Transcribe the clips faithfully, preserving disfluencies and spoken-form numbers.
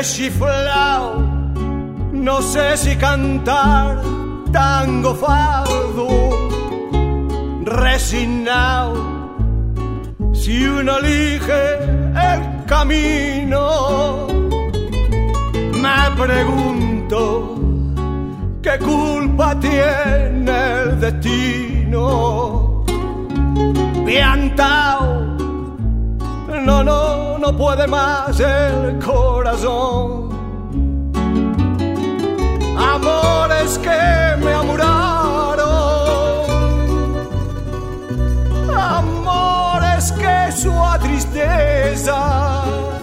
rechiflao, no sé si cantar tango fado, resignao, si uno elige el camino. Me pregunto qué culpa tiene el destino. Piantao, no, no, no puede más el corazón. Amores que me amuraron, amores que su tristeza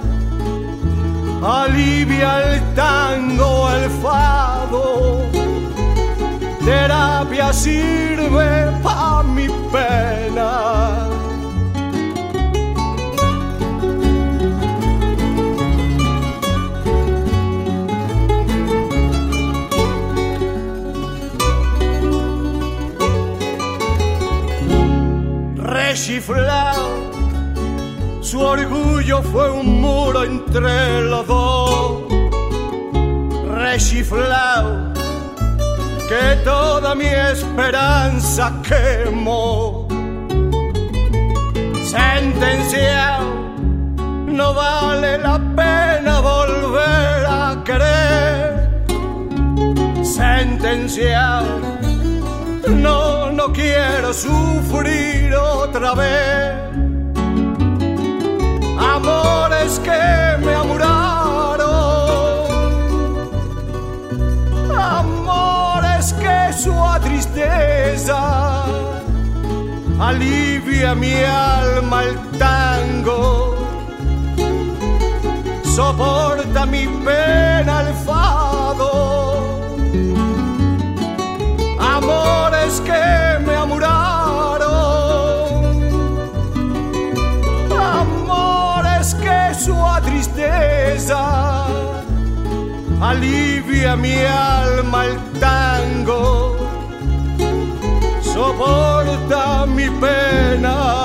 alivia el tango, el fado, terapia sirve pa' mi pena. Rechiflao, su orgullo fue un muro entre los dos. Rechiflao, que toda mi esperanza quemó. Sentenciao, no vale la pena volver a querer. Sentenciao, no, no quiero sufrir otra vez. Amores que me amuraron, amores que su tristeza alivia mi alma el tango, soporta mi pena el fado. Amores que me amuraron, amores que su tristeza alivia mi alma el tango, soporta mi pena